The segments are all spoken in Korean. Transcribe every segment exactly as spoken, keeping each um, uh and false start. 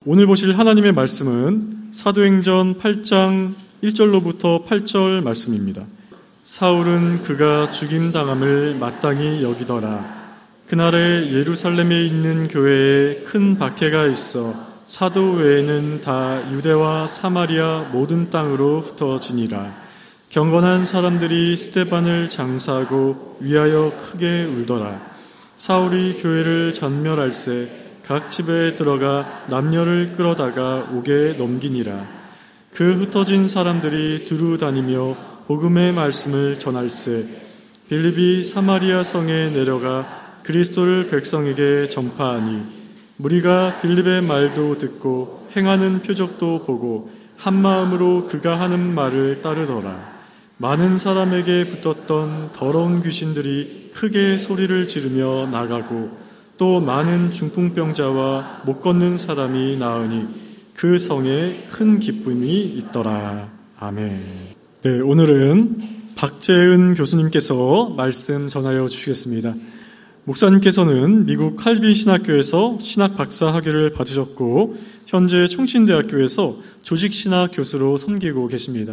오늘 보실 하나님의 말씀은 사도행전 팔 장 일 절로부터 팔 절 말씀입니다. 사울은 그가 죽임당함을 마땅히 여기더라. 그날에 예루살렘에 있는 교회에 큰 박해가 있어 사도 외에는 다 유대와 사마리아 모든 땅으로 흩어지니라. 경건한 사람들이 스데반을 장사하고 위하여 크게 울더라. 사울이 교회를 전멸할세 각 집에 들어가 남녀를 끌어다가 옥에 넘기니라. 그 흩어진 사람들이 두루 다니며 복음의 말씀을 전할세 빌립이 사마리아 성에 내려가 그리스도를 백성에게 전파하니 무리가 빌립의 말도 듣고 행하는 표적도 보고 한마음으로 그가 하는 말을 따르더라. 많은 사람에게 붙었던 더러운 귀신들이 크게 소리를 지르며 나가고 또 많은 중풍병자와 못 걷는 사람이 나으니 그 성에 큰 기쁨이 있더라. 아멘. 네, 오늘은 박재은 교수님께서 말씀 전하여 주시겠습니다. 목사님께서는 미국 칼빈 신학교에서 신학 박사 학위를 받으셨고 현재 총신대학교에서 조직신학 교수로 섬기고 계십니다.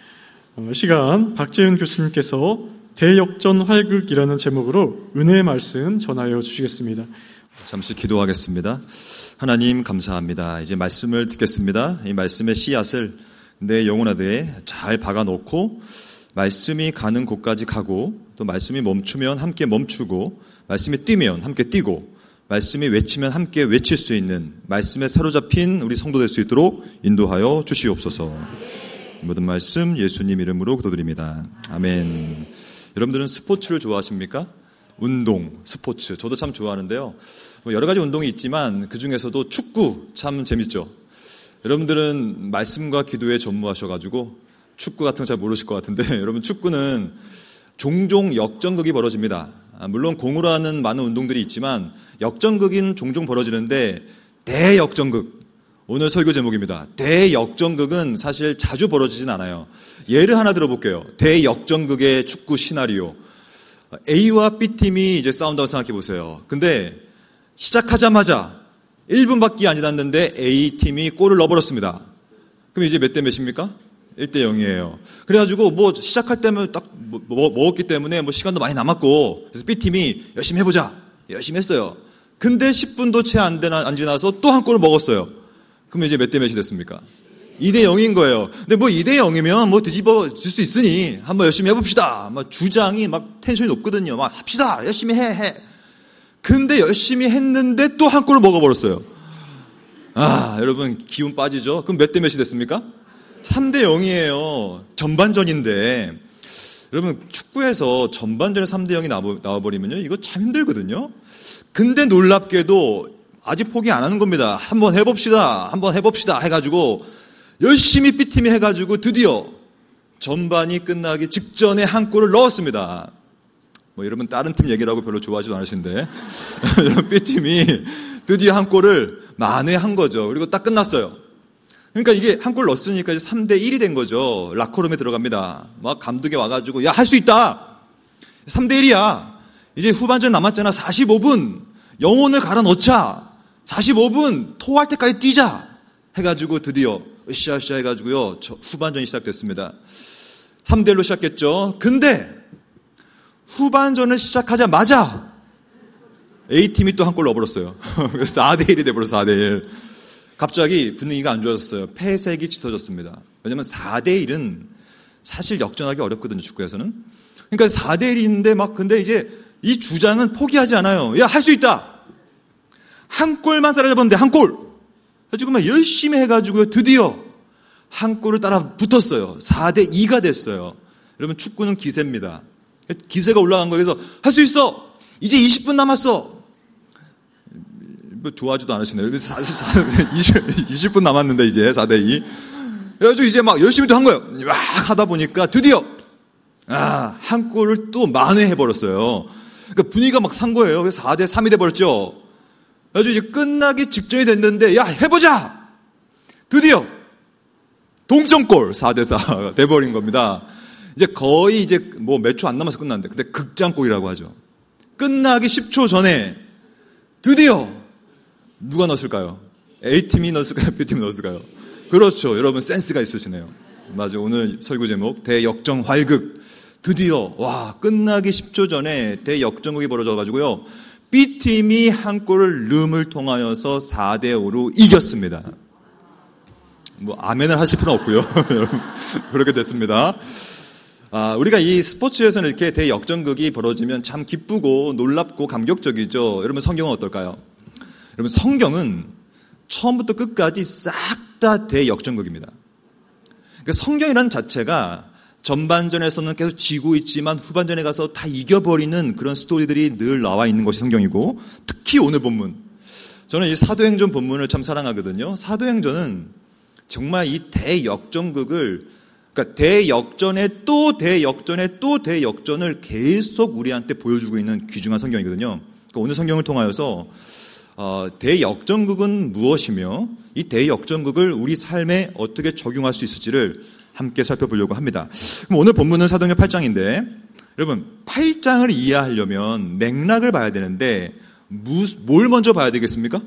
시간 박재은 교수님께서 대역전 활극이라는 제목으로 은혜의 말씀 전하여 주시겠습니다. 잠시 기도하겠습니다. 하나님 감사합니다. 이제 말씀을 듣겠습니다. 이 말씀의 씨앗을 내 영혼 안에 잘 박아놓고 말씀이 가는 곳까지 가고 또 말씀이 멈추면 함께 멈추고 말씀이 뛰면 함께 뛰고 말씀이 외치면 함께 외칠 수 있는 말씀에 사로잡힌 우리 성도 될 수 있도록 인도하여 주시옵소서. 모든 말씀 예수님 이름으로 기도드립니다. 아멘. 여러분들은 스포츠를 좋아하십니까? 운동, 스포츠. 저도 참 좋아하는데요. 여러 가지 운동이 있지만 그 중에서도 축구 참 재밌죠. 여러분들은 말씀과 기도에 전무하셔가지고 축구 같은 거 잘 모르실 것 같은데 여러분 축구는 종종 역전극이 벌어집니다. 물론 공으로 하는 많은 운동들이 있지만 역전극인 종종 벌어지는데 대역전극. 오늘 설교 제목입니다. 대역전극은 사실 자주 벌어지진 않아요. 예를 하나 들어볼게요. 대역전극의 축구 시나리오. A와 B팀이 이제 싸운다고 생각해 보세요. 근데 시작하자마자 일 분밖에 안 지났는데 A팀이 골을 넣어버렸습니다. 그럼 이제 몇 대 몇입니까? 일 대 영이에요. 그래가지고 뭐 시작할 때면 딱 뭐, 먹었기 때문에 뭐 시간도 많이 남았고 그래서 B팀이 열심히 해보자. 열심히 했어요. 근데 십 분도 채 안 안 지나서 또 한 골을 먹었어요. 그럼 이제 몇 대 몇이 됐습니까? 이 대 영인 거예요. 근데 뭐 이 대 영이면 뭐 뒤집어 질 수 있으니 한번 열심히 해봅시다. 막 주장이 막 텐션이 높거든요. 막 합시다. 열심히 해, 해. 근데 열심히 했는데 또 한 골을 먹어버렸어요. 아, 여러분 기운 빠지죠? 그럼 몇 대 몇이 됐습니까? 삼 대 영이에요. 전반전인데. 여러분 축구에서 전반전에 삼 대 영이 나와버리면요. 이거 참 힘들거든요. 근데 놀랍게도 아직 포기 안 하는 겁니다. 한번 해봅시다. 한번 해봅시다. 해가지고 열심히 B팀이 해가지고 드디어 전반이 끝나기 직전에 한 골을 넣었습니다. 뭐 여러분 다른 팀 얘기를 하고 별로 좋아하지도 않으신데 여러분 B팀이 드디어 한 골을 만회한 거죠. 그리고 딱 끝났어요. 그러니까 이게 한 골 넣었으니까 이제 삼 대 일이 된 거죠. 라커룸에 들어갑니다. 막 감독이 와가지고 야, 할 수 있다. 삼 대 일이야. 이제 후반전 남았잖아. 사십오 분. 영혼을 갈아 넣자. 사십오 분 토할 때까지 뛰자. 해가지고 드디어 으쌰으쌰 해가지고요. 후반전이 시작됐습니다. 삼 대 일로 시작했죠. 근데 후반전을 시작하자마자 A팀이 또 한 골 넣어버렸어요. 그래서 사 대 일이 돼버렸어요. 사 대 일. 갑자기 분위기가 안 좋아졌어요. 폐색이 짙어졌습니다. 왜냐하면 사 대 일은 사실 역전하기 어렵거든요. 축구에서는. 그러니까 사 대 일인데 막 근데 이제 이 주장은 포기하지 않아요. 야, 할 수 있다. 한 골만 따라잡았는데 한 골. 가지고 막 열심히 해가지고 드디어 한 골을 따라 붙었어요. 사 대 이가 됐어요. 여러분 축구는 기세입니다. 기세가 올라간 거에서 할 수 있어. 이제 이십 분 남았어. 뭐 좋아하지도 않으시네요. 이십 분 남았는데 이제 사 대 이. 그래가지고 이제 막 열심히 또 한 거예요. 막 하다 보니까 드디어 아, 한 골을 또 만회해버렸어요. 그러니까 분위기가 막 산 거예요. 그래서 사 대 삼이 돼버렸죠. 그래서 이제 끝나기 직전이 됐는데, 야, 해보자! 드디어! 동점골 사 대 사가 돼버린 겁니다. 이제 거의 이제 뭐 몇 초 안 남아서 끝났는데, 근데 극장골이라고 하죠. 끝나기 십 초 전에 드디어 누가 넣었을까요? A팀이 넣었을까요? B팀이 넣었을까요? 그렇죠. 여러분 센스가 있으시네요. 맞아요. 오늘 설교 제목 대역전 활극. 드디어 와 끝나기 십 초 전에 대역전극이 벌어져가지고요. B팀이 한 골을 름을 통하여서 사 대 오로 이겼습니다. 뭐 아멘을 하실 필요는 없고요. 그렇게 됐습니다. 아, 우리가 이 스포츠에서는 이렇게 대역전극이 벌어지면 참 기쁘고 놀랍고 감격적이죠. 여러분 성경은 어떨까요? 여러분 성경은 처음부터 끝까지 싹 다 대역전극입니다. 그러니까 성경이라는 자체가 전반전에서는 계속 지고 있지만 후반전에 가서 다 이겨버리는 그런 스토리들이 늘 나와 있는 것이 성경이고, 특히 오늘 본문, 저는 이 사도행전 본문을 참 사랑하거든요. 사도행전은 정말 이 대역전극을, 그러니까 대역전에 또 대역전에 또 대역전을 계속 우리한테 보여주고 있는 귀중한 성경이거든요. 그러니까 오늘 성경을 통하여서 어, 대역전극은 무엇이며 이 대역전극을 우리 삶에 어떻게 적용할 수 있을지를 함께 살펴보려고 합니다. 그럼 오늘 본문은 사도행전 팔 장인데, 여러분 팔 장을 이해하려면 맥락을 봐야 되는데 뭘 먼저 봐야 되겠습니까?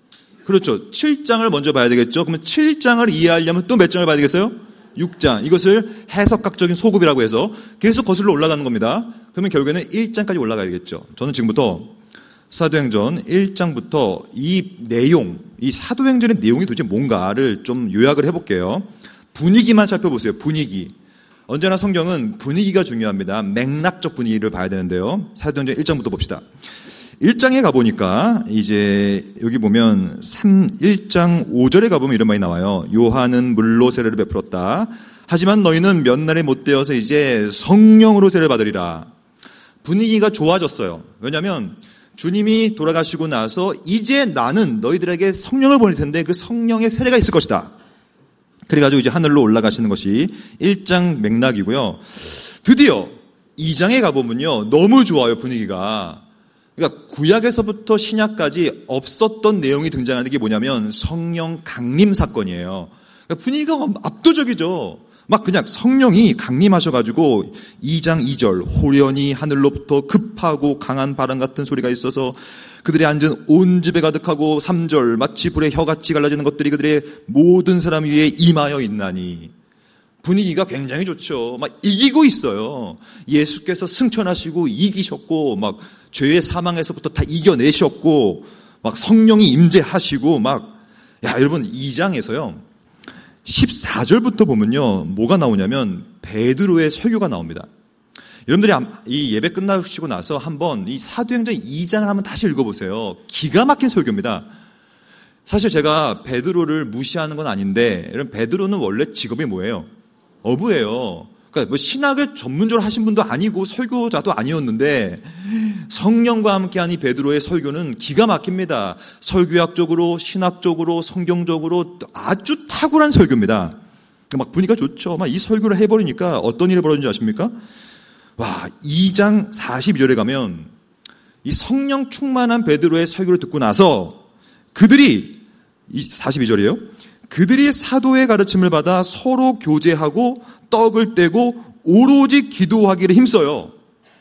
그렇죠. 칠 장을 먼저 봐야 되겠죠. 그러면 칠 장을 이해하려면 또 몇 장을 봐야 되겠어요? 육 장. 이것을 해석학적인 소급이라고 해서 계속 거슬러 올라가는 겁니다. 그러면 결국에는 일 장까지 올라가야 되겠죠. 저는 지금부터 사도행전 일 장부터 이 내용, 이 사도행전의 내용이 도대체 뭔가를 좀 요약을 해볼게요. 분위기만 살펴보세요. 분위기. 언제나 성경은 분위기가 중요합니다. 맥락적 분위기를 봐야 되는데요. 사도행전 일 장부터 봅시다. 일 장에 가보니까 이제 여기 보면 삼, 일 장 오 절에 가보면 이런 말이 나와요. 요한은 물로 세례를 베풀었다. 하지만 너희는 몇 날에 못 되어서 이제 성령으로 세례를 받으리라. 분위기가 좋아졌어요. 왜냐하면 주님이 돌아가시고 나서 이제 나는 너희들에게 성령을 보낼 텐데 그 성령의 세례가 있을 것이다. 그래가지고 이제 하늘로 올라가시는 것이 일 장 맥락이고요. 드디어 이 장에 가보면요. 너무 좋아요, 분위기가. 그러니까 구약에서부터 신약까지 없었던 내용이 등장하는 게 뭐냐면 성령 강림 사건이에요. 그러니까 분위기가 압도적이죠. 막 그냥 성령이 강림하셔가지고 이 장 이 절 호련히 하늘로부터 급하고 강한 바람 같은 소리가 있어서 그들이 앉은 온 집에 가득하고 삼 절 마치 불에 혀같이 갈라지는 것들이 그들의 모든 사람 위에 임하여 있나니. 분위기가 굉장히 좋죠. 막 이기고 있어요. 예수께서 승천하시고 이기셨고 막 죄의 사망에서부터 다 이겨내셨고 막 성령이 임재하시고 막, 야 여러분 이 장에서요 십사 절부터 보면요 뭐가 나오냐면 베드로의 설교가 나옵니다. 여러분들이 이 예배 끝나시고 나서 한번 이 사도행전 이 장을 한번 다시 읽어보세요. 기가 막힌 설교입니다. 사실 제가 베드로를 무시하는 건 아닌데, 여러분 베드로는 원래 직업이 뭐예요? 어부예요. 그러니까 뭐 신학을 전문적으로 하신 분도 아니고 설교자도 아니었는데 성령과 함께한 이 베드로의 설교는 기가 막힙니다. 설교학적으로, 신학적으로, 성경적으로 아주 탁월한 설교입니다. 그러니까 막 분위기가 좋죠. 막 이 설교를 해버리니까 어떤 일이 벌어진지 아십니까? 와, 이 장 사십이 절에 가면 이 성령 충만한 베드로의 설교를 듣고 나서 그들이, 사십이 절이에요. 그들이 사도의 가르침을 받아 서로 교제하고 떡을 떼고 오로지 기도하기를 힘써요.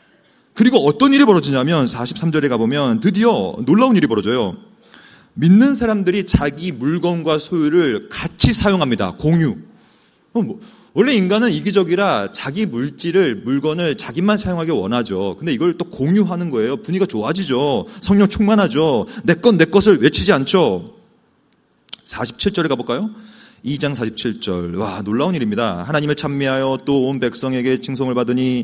그리고 어떤 일이 벌어지냐면 사십삼 절에 가보면 드디어 놀라운 일이 벌어져요. 믿는 사람들이 자기 물건과 소유를 같이 사용합니다. 공유. 원래 인간은 이기적이라 자기 물질을, 물건을 자기만 사용하기 원하죠. 근데 이걸 또 공유하는 거예요. 분위기가 좋아지죠. 성령 충만하죠. 내 건 내 것을 외치지 않죠. 사십칠 절에 가볼까요? 이 장 사십칠 절. 와, 놀라운 일입니다. 하나님을 찬미하여 또 온 백성에게 칭송을 받으니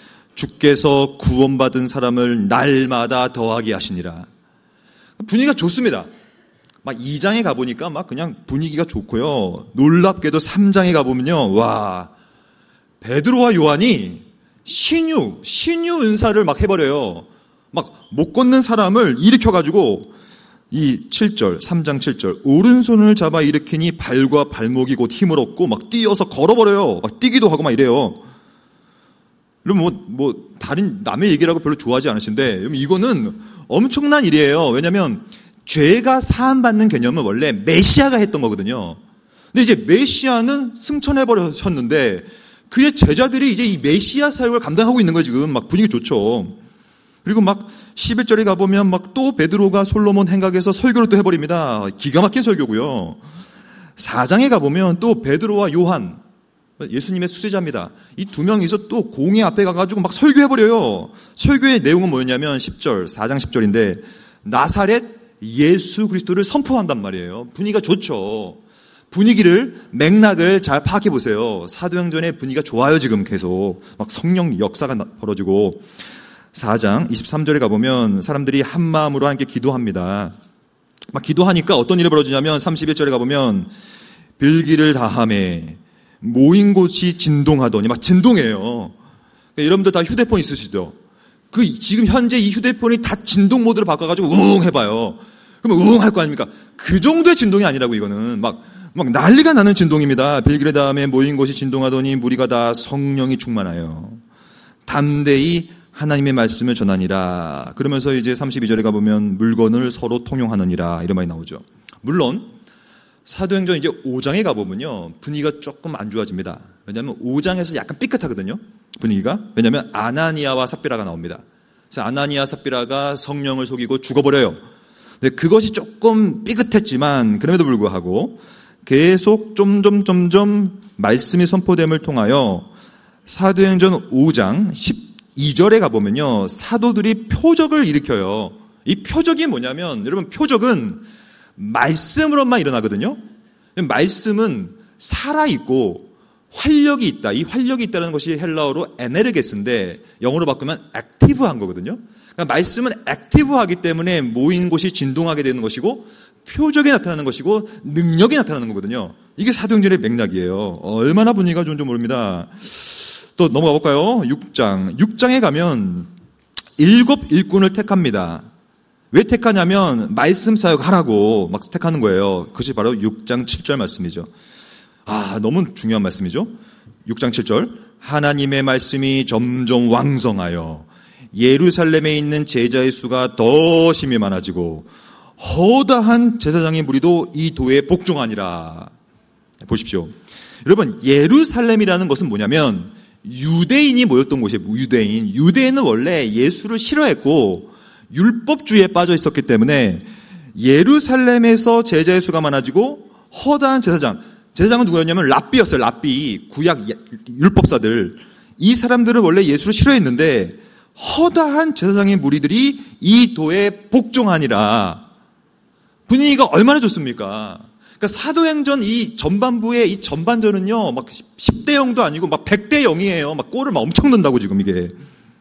주께서 구원받은 사람을 날마다 더하게 하시니라. 분위기가 좋습니다. 막 이 장에 가보니까 막 그냥 분위기가 좋고요. 놀랍게도 삼 장에 가보면요. 와, 베드로와 요한이 신유, 신유 은사를 막 해버려요. 막 못 걷는 사람을 일으켜가지고 이 칠 절, 삼 장 칠 절, 오른손을 잡아 일으키니 발과 발목이 곧 힘을 얻고 막 뛰어서 걸어버려요. 막 뛰기도 하고 막 이래요. 그럼 뭐, 뭐, 다른 남의 얘기라고 별로 좋아하지 않으신데, 이거는 엄청난 일이에요. 왜냐면, 죄가 사함받는 개념은 원래 메시아가 했던 거거든요. 근데 이제 메시아는 승천해버렸는데, 그의 제자들이 이제 이 메시아 사역을 감당하고 있는 거예요, 지금. 막 분위기 좋죠. 그리고 막 십일 절에 가보면 막 또 베드로가 솔로몬 행각에서 설교를 또 해버립니다. 기가 막힌 설교고요. 사 장에 가보면 또 베드로와 요한, 예수님의 수제자입니다. 이 두 명이서 또 공회 앞에 가가지고 막 설교해버려요. 설교의 내용은 뭐였냐면 십 절, 사 장 십 절인데 나사렛 예수 그리스도를 선포한단 말이에요. 분위기가 좋죠. 분위기를, 맥락을 잘 파악해 보세요. 사도행전의 분위기가 좋아요, 지금 계속. 막 성령 역사가 벌어지고. 사 장 이십삼 절에 가보면 사람들이 한 마음으로 함께 기도합니다. 막 기도하니까 어떤 일이 벌어지냐면 삼십일 절에 가보면 빌기를 다하매 모인 곳이 진동하더니 막 진동해요. 그러니까 여러분들 다 휴대폰 있으시죠? 그 지금 현재 이 휴대폰이 다 진동 모드로 바꿔가지고 우웅 해봐요. 그러면 우웅 할 거 아닙니까? 그 정도의 진동이 아니라고 이거는 막, 막 난리가 나는 진동입니다. 빌기를 다음에 모인 곳이 진동하더니 무리가 다 성령이 충만하여 담대히 하나님의 말씀을 전하니라. 그러면서 이제 삼십이 절에 가보면 물건을 서로 통용하느니라 이런 말이 나오죠. 물론 사도행전 이제 오 장에 가보면요 분위기가 조금 안 좋아집니다. 왜냐하면 오 장에서 약간 삐끗하거든요. 분위기가. 왜냐하면 아나니아와 삽비라가 나옵니다. 그래서 아나니아 삽비라가 성령을 속이고 죽어버려요. 근데 그것이 조금 삐끗했지만 그럼에도 불구하고 계속 점점 점점 말씀이 선포됨을 통하여 사도행전 오 장 십이 절에 가보면요 사도들이 표적을 일으켜요. 이 표적이 뭐냐면 여러분 표적은 말씀으로만 일어나거든요. 말씀은 살아있고 활력이 있다. 이 활력이 있다는 것이 헬라어로 에네르게스인데 영어로 바꾸면 액티브한 거거든요. 그러니까 말씀은 액티브하기 때문에 모인 곳이 진동하게 되는 것이고 표적이 나타나는 것이고 능력이 나타나는 거거든요. 이게 사도행전의 맥락이에요. 얼마나 분위기가 좋은지 모릅니다. 또 넘어가 볼까요? 육 장. 육 장에 가면 일곱 일꾼을 택합니다. 왜 택하냐면 말씀 사역 하라고 막 택하는 거예요. 그것이 바로 육 장 칠 절 말씀이죠. 아, 너무 중요한 말씀이죠. 육 장 칠 절. 하나님의 말씀이 점점 왕성하여 예루살렘에 있는 제자의 수가 더 심히 많아지고 허다한 제사장의 무리도 이 도에 복종하니라. 보십시오. 여러분, 예루살렘이라는 것은 뭐냐면 유대인이 모였던 곳이에요. 유대인. 유대인은 원래 예수를 싫어했고 율법주의에 빠져 있었기 때문에 예루살렘에서 제자의 수가 많아지고 허다한 제사장. 제사장은 누구였냐면 랍비였어요. 랍비. 구약 율법사들. 이 사람들은 원래 예수를 싫어했는데 허다한 제사장의 무리들이 이 도에 복종하니라. 분위기가 얼마나 좋습니까? 그러니까 사도행전 이 전반부의 이 전반전은요, 막 십 대 영도 아니고 막 백 대 영이에요. 막 골을 막 엄청 넣는다고 지금 이게.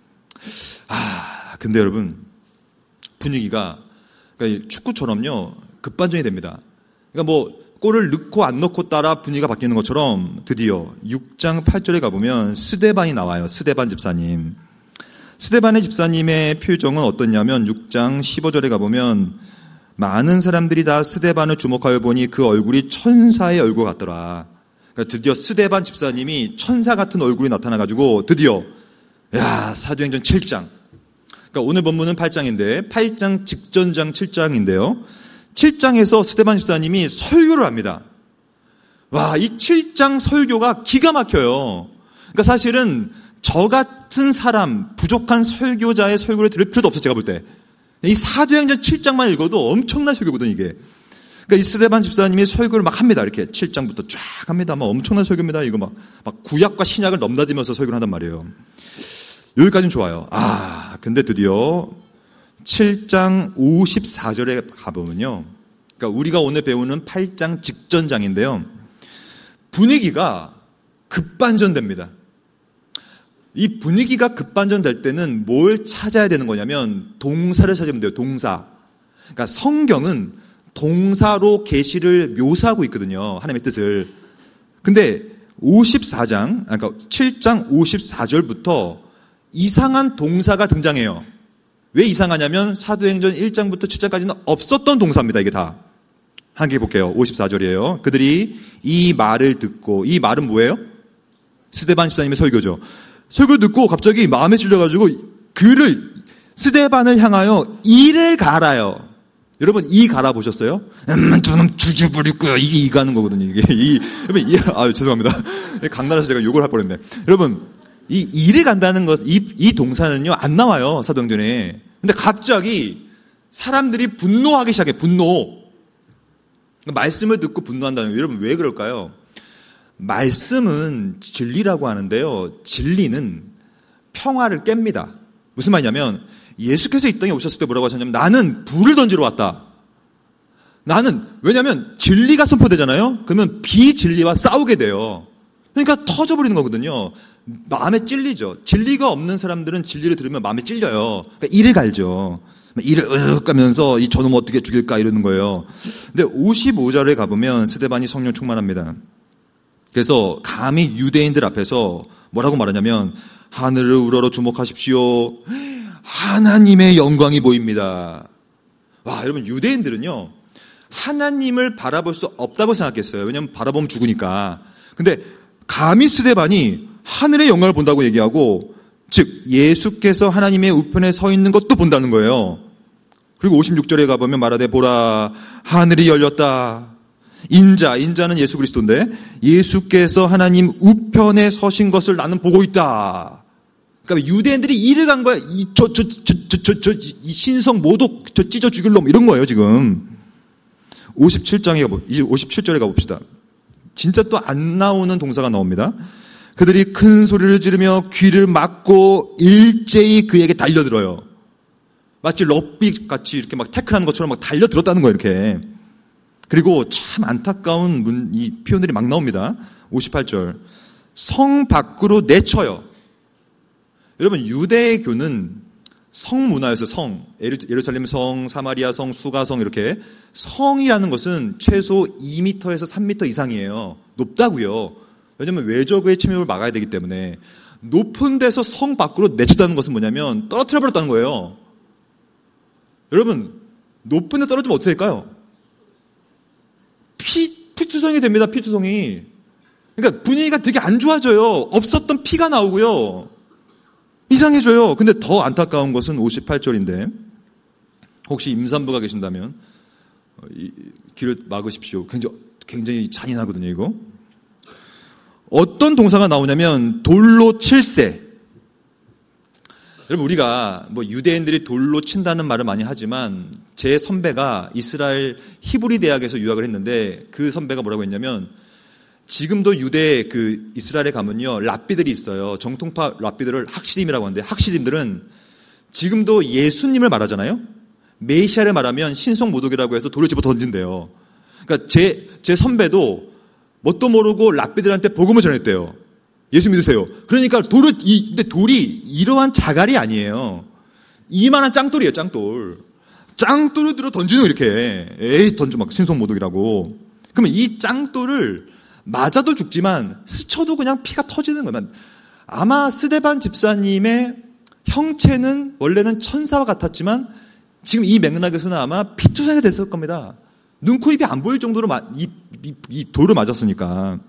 아, 근데 여러분, 분위기가, 그러니까 축구처럼요, 급반전이 됩니다. 그러니까 뭐, 골을 넣고 안 넣고 따라 분위기가 바뀌는 것처럼 드디어 육 장 팔 절에 가보면 스데반이 나와요. 스데반 집사님. 스데반의 집사님의 표정은 어떻냐면 육 장 십오 절에 가보면 많은 사람들이 다 스데반을 주목하여 보니 그 얼굴이 천사의 얼굴 같더라. 그러니까 드디어 스데반 집사님이 천사 같은 얼굴이 나타나가지고 드디어 야 사도행전 칠 장. 그러니까 오늘 본문은 팔 장인데 팔 장 직전장 칠 장인데요. 칠 장에서 스데반 집사님이 설교를 합니다. 와, 이 칠 장 설교가 기가 막혀요. 그러니까 사실은 저 같은 사람, 부족한 설교자의 설교를 들을 필요도 없어요, 제가 볼 때. 이 사도행전 칠 장만 읽어도 엄청난 설교거든, 이게. 그러니까 이 스데반 집사님이 설교를 막 합니다. 이렇게 칠 장부터 쫙 합니다. 막 엄청난 설교입니다. 이거 막, 막 구약과 신약을 넘나들면서 설교를 한단 말이에요. 여기까지는 좋아요. 아, 근데 드디어 칠 장 오십사 절에 가보면요. 그러니까 우리가 오늘 배우는 팔 장 직전장인데요. 분위기가 급반전됩니다. 이 분위기가 급반전될 때는 뭘 찾아야 되는 거냐면 동사를 찾으면 돼요. 동사. 그러니까 성경은 동사로 계시를 묘사하고 있거든요. 하나님의 뜻을. 근데 오십사 장, 그러니까 칠 장 오십사 절부터 이상한 동사가 등장해요. 왜 이상하냐면 사도행전 일 장부터 칠 장까지는 없었던 동사입니다. 이게 다. 한 개 볼게요. 오십사 절이에요. 그들이 이 말을 듣고, 이 말은 뭐예요? 스데반 집사님의 설교죠. 설교 듣고 갑자기 마음에 찔려가지고 그를 스데반을 향하여 이를 갈아요. 여러분 이 갈아 보셨어요? 음, 저놈 죽여버릴 거야. 이게 이 가는 거거든요. 이게 이 여러분 이 아 죄송합니다. 강나라에서 제가 욕을 할 뻔했네. 여러분 이 이리 간다는 것, 이, 이 동사는요, 안 나와요, 사도행전에. 근데 갑자기 사람들이 분노하기 시작해, 분노. 말씀을 듣고 분노한다는 거예요. 여러분, 왜 그럴까요? 말씀은 진리라고 하는데요, 진리는 평화를 깹니다. 무슨 말이냐면, 예수께서 이 땅에 오셨을 때 뭐라고 하셨냐면, 나는 불을 던지러 왔다. 나는, 왜냐면 진리가 선포되잖아요? 그러면 비진리와 싸우게 돼요. 그러니까 터져버리는 거거든요. 마음에 찔리죠. 진리가 없는 사람들은 진리를 들으면 마음에 찔려요. 그러니까 이를 갈죠. 이를 으윽 가면서 이 저놈 어떻게 죽일까 이러는 거예요. 근데 오십오 절에 가보면 스데반이 성령 충만합니다. 그래서 감히 유대인들 앞에서 뭐라고 말하냐면, 하늘을 우러러 주목하십시오. 하나님의 영광이 보입니다. 와, 여러분, 유대인들은요, 하나님을 바라볼 수 없다고 생각했어요. 왜냐하면 바라보면 죽으니까. 근데 감히 스데반이 하늘의 영광을 본다고 얘기하고, 즉 예수께서 하나님의 우편에 서 있는 것도 본다는 거예요. 그리고 오십육 절에 가보면 말하되 보라 하늘이 열렸다. 인자, 인자는 예수 그리스도인데 예수께서 하나님 우편에 서신 것을 나는 보고 있다. 그러니까 유대인들이 이를 간 거야. 이 저 저 저 저 저 저 이 신성 모독 저 찢어 죽일 놈 이런 거예요 지금. 오십칠 장에 가보, 이제 오십칠 절에 가봅시다. 진짜 또 안 나오는 동사가 나옵니다. 그들이 큰 소리를 지르며 귀를 막고 일제히 그에게 달려들어요. 마치 럭비 같이 이렇게 막 태클하는 것처럼 막 달려들었다는 거예요, 이렇게. 그리고 참 안타까운 문, 이 표현들이 막 나옵니다. 오십팔 절. 성 밖으로 내쳐요. 여러분, 유대교는 성문화에서 성, 예루살렘 성, 사마리아 성, 수가 성 이렇게 성이라는 것은 최소 이 미터에서 삼 미터 이상이에요. 높다고요. 왜냐하면 외적의 침입을 막아야 되기 때문에. 높은 데서 성 밖으로 내쳤다는 것은 뭐냐면 떨어뜨려 버렸다는 거예요. 여러분, 높은 데 떨어지면 어떻게 될까요? 피, 피투성이 됩니다. 피투성이. 그러니까 분위기가 되게 안 좋아져요. 없었던 피가 나오고요. 이상해져요. 근데 더 안타까운 것은 오십팔 절인데 혹시 임산부가 계신다면 귀를 막으십시오. 굉장히, 굉장히 잔인하거든요, 이거. 어떤 동사가 나오냐면 돌로 칠세. 여러분, 우리가 뭐 유대인들이 돌로 친다는 말을 많이 하지만 제 선배가 이스라엘 히브리 대학에서 유학을 했는데 그 선배가 뭐라고 했냐면 지금도 유대 그 이스라엘에 가면요 랍비들이 있어요. 정통파 랍비들을 학시딤이라고 하는데 학시딤들은 지금도 예수님을 말하잖아요. 메시아를 말하면 신성 모독이라고 해서 돌을 집어 던진대요. 그러니까 제, 제 선배도 뭣도 모르고 랍비들한테 복음을 전했대요. 예수 믿으세요. 그러니까 돌을 이 근데 돌이 이러한 자갈이 아니에요. 이만한 짱돌이에요, 짱돌. 짱돌을 들어 던지는 이렇게 에이 던져 막 신성 모독이라고. 그러면 이 짱돌을 맞아도 죽지만 스쳐도 그냥 피가 터지는 거면 아마 스데반 집사님의 형체는 원래는 천사와 같았지만 지금 이 맥락에서는 아마 피투성이 됐을 겁니다. 눈, 코, 입이 안 보일 정도로 이, 이, 이 돌을 맞았으니까.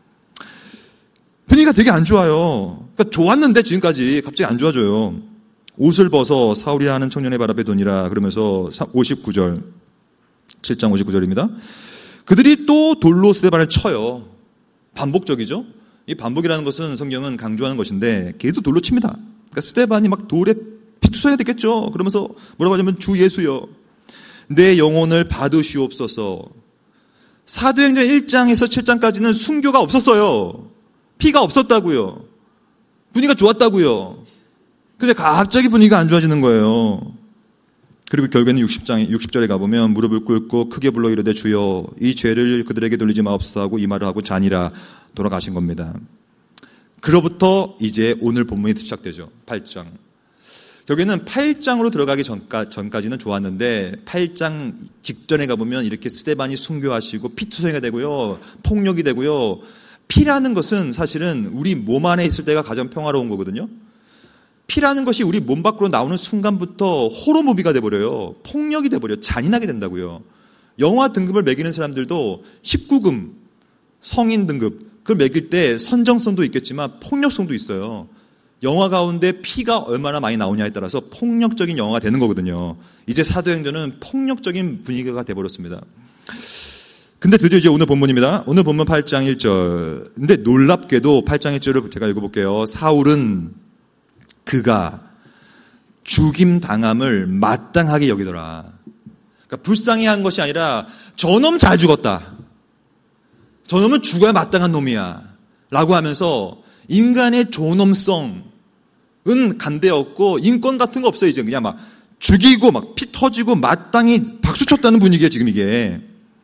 분위기가 되게 안 좋아요. 그러니까 좋았는데 지금까지 갑자기 안 좋아져요. 옷을 벗어 사울이 하는 청년의 발 앞에 두니라 그러면서 오십구 절 칠 장 오십구 절입니다. 그들이 또 돌로 스데반을 쳐요. 반복적이죠. 이 반복이라는 것은 성경은 강조하는 것인데 계속 돌로 칩니다. 그러니까 스데반이 막 돌에 피투성이 됐겠죠. 그러면서 뭐라고 하냐면 주 예수여 내 영혼을 받으시옵소서. 사도행전 일 장에서 칠 장까지는 순교가 없었어요. 피가 없었다고요. 분위기가 좋았다고요. 근데 갑자기 분위기가 안 좋아지는 거예요. 그리고 결국에는 육십 장에, 육십 절에 가보면 무릎을 꿇고 크게 불러 이르되 주여 이 죄를 그들에게 돌리지 마옵소서 하고 이 말을 하고 자니라 돌아가신 겁니다. 그로부터 이제 오늘 본문이 시작되죠. 팔 장. 결국에는 팔 장으로 들어가기 전까, 전까지는 좋았는데 팔 장 직전에 가보면 이렇게 스데반이 순교하시고 피투성이가 되고요. 폭력이 되고요. 피라는 것은 사실은 우리 몸 안에 있을 때가 가장 평화로운 거거든요. 피라는 것이 우리 몸 밖으로 나오는 순간부터 호러무비가 돼버려요. 폭력이 돼버려요. 잔인하게 된다고요. 영화 등급을 매기는 사람들도 십구 금, 성인 등급, 그걸 매길 때 선정성도 있겠지만 폭력성도 있어요. 영화 가운데 피가 얼마나 많이 나오냐에 따라서 폭력적인 영화가 되는 거거든요. 이제 사도행전은 폭력적인 분위기가 돼버렸습니다. 근데 드디어 이제 오늘 본문입니다. 오늘 본문 팔 장 일 절. 근데 놀랍게도 팔 장 일 절을 제가 읽어볼게요. 사울은 그가 죽임 당함을 마땅하게 여기더라. 그러니까 불쌍히 한 것이 아니라 저놈 잘 죽었다. 저놈은 죽어야 마땅한 놈이야. 라고 하면서 인간의 존엄성은 간대 없고 인권 같은 거 없어요. 이제 그냥 막 죽이고 막 피 터지고 마땅히 박수 쳤다는 분위기예요. 지금 이게.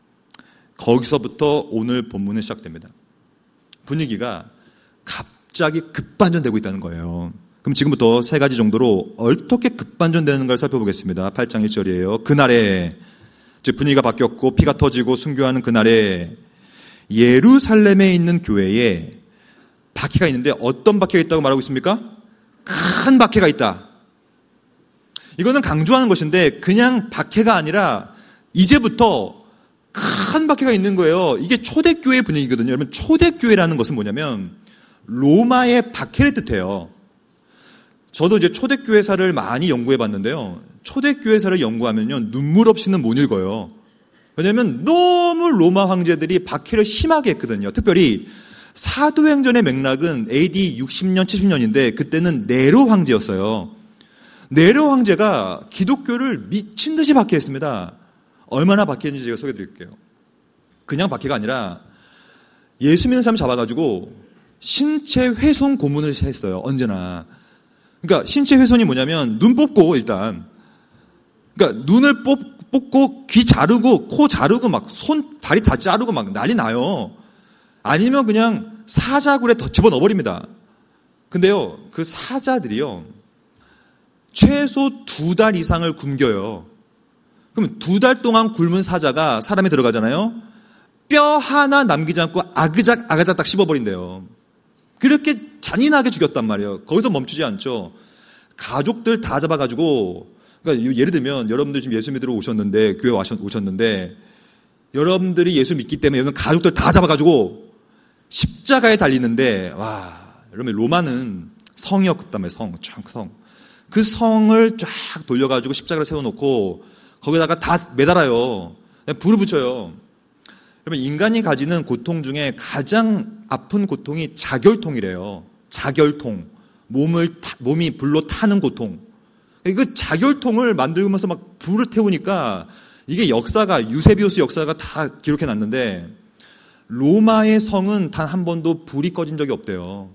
거기서부터 오늘 본문은 시작됩니다. 분위기가 갑자기 급반전되고 있다는 거예요. 그럼 지금부터 세 가지 정도로 어떻게 급반전되는 걸 살펴보겠습니다. 팔 장 일 절이에요. 그날에, 즉 분위기가 바뀌었고 피가 터지고 순교하는 그날에 예루살렘에 있는 교회에 박해가 있는데 어떤 박해가 있다고 말하고 있습니까? 큰 박해가 있다. 이거는 강조하는 것인데 그냥 박해가 아니라 이제부터 큰 박해가 있는 거예요. 이게 초대교회 분위기거든요. 여러분, 초대교회라는 것은 뭐냐면 로마의 박해를 뜻해요. 저도 이제 초대교회사를 많이 연구해 봤는데요. 초대교회사를 연구하면요, 눈물 없이는 못 읽어요. 왜냐하면 너무 로마 황제들이 박해를 심하게 했거든요. 특별히 사도행전의 맥락은 에이디 육십 년, 칠십 년인데 그때는 네로 황제였어요. 네로 황제가 기독교를 미친 듯이 박해했습니다. 얼마나 박해했는지 제가 소개해 드릴게요. 그냥 박해가 아니라 예수 믿는 사람 잡아가지고 신체 훼손 고문을 했어요. 언제나. 그러니까 신체 훼손이 뭐냐면 눈 뽑고 일단 그러니까 눈을 뽑, 뽑고 귀 자르고 코 자르고 막 손 다리 다 자르고 막 난리 나요. 아니면 그냥 사자굴에 더 집어넣어버립니다. 근데요, 그 사자들이요 최소 두 달 이상을 굶겨요. 그럼 두 달 동안 굶은 사자가 사람이 들어가잖아요. 뼈 하나 남기지 않고 아그작 아그작 딱 씹어버린대요. 그렇게 잔인하게 죽였단 말이에요. 거기서 멈추지 않죠. 가족들 다 잡아가지고, 그러니까 예를 들면 여러분들 지금 예수 믿으러 오셨는데, 교회 오셨는데, 여러분들이 예수 믿기 때문에 여러분 가족들 다 잡아가지고 십자가에 달리는데, 와, 여러분 로마는 성이었다며 성, 쫙 성. 그 성을 쫙 돌려가지고 십자가를 세워놓고 거기다가 다 매달아요. 불을 붙여요. 여러분, 인간이 가지는 고통 중에 가장 아픈 고통이 자결통이래요. 자결통. 몸을, 타, 몸이 불로 타는 고통. 그 자결통을 만들면서 막 불을 태우니까 이게 역사가, 유세비우스 역사가 다 기록해 놨는데 로마의 성은 단 한 번도 불이 꺼진 적이 없대요.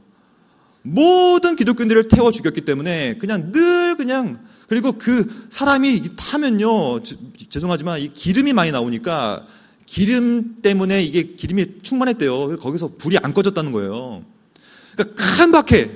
모든 기독교인들을 태워 죽였기 때문에 그냥 늘 그냥, 그리고 그 사람이 타면요, 죄송하지만 이 기름이 많이 나오니까 기름 때문에 이게 기름이 충만했대요. 거기서 불이 안 꺼졌다는 거예요. 그러니까 큰 박해.